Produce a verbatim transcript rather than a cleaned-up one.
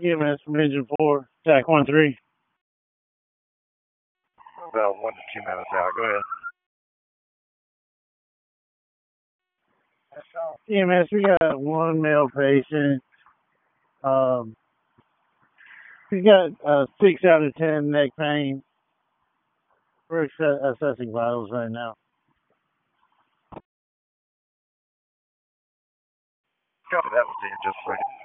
E M S from Engine four, T A C one three. About one to two minutes out. Go ahead. E M S, we got one male patient. Um, he's got uh, six out of ten neck pain. We're assessing vitals right now. Copy that. We'll see you in just a second.